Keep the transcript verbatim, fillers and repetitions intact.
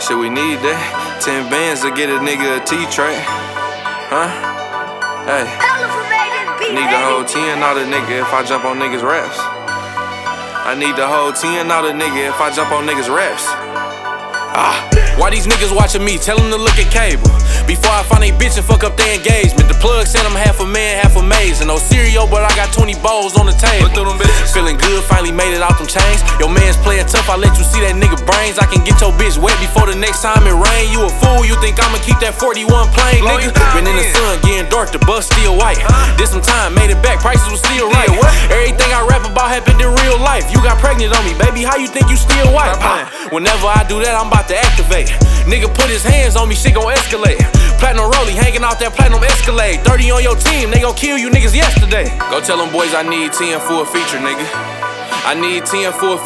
Shit, we need that. Ten bands to get a nigga a T-track. Huh? Hey. Need the whole ten out of nigga if I jump on niggas' raps. I need the whole ten out of nigga if I jump on niggas' raps. Ah. Why these niggas watching me? Tell them to look at cable. Before I find a bitch and fuck up their engagement. The plug said I'm half a man, half a maze. And no cereal, but I got twenty bowls on the table. Feeling good, finally made it out them chains. Your man's playing tough, I let you see that nigga brains. I can get your bitch wet before the next time it rain. You a fool, you think I'ma keep that forty-one plane, nigga? Been in the sun, getting dark, the bus still white. Did some time, made it back, prices was still right. Everything I rap about happened in real life. You got pregnant on me, baby, how you think you still white? Whenever I do that, I'm about to activate. Nigga put his hands on me, shit gon' escalate. Platinum rollie, hanging out that platinum Escalade. thirty on your team, they gon' kill you niggas yesterday. Go tell them boys I need ten for a feature, nigga. I need ten for a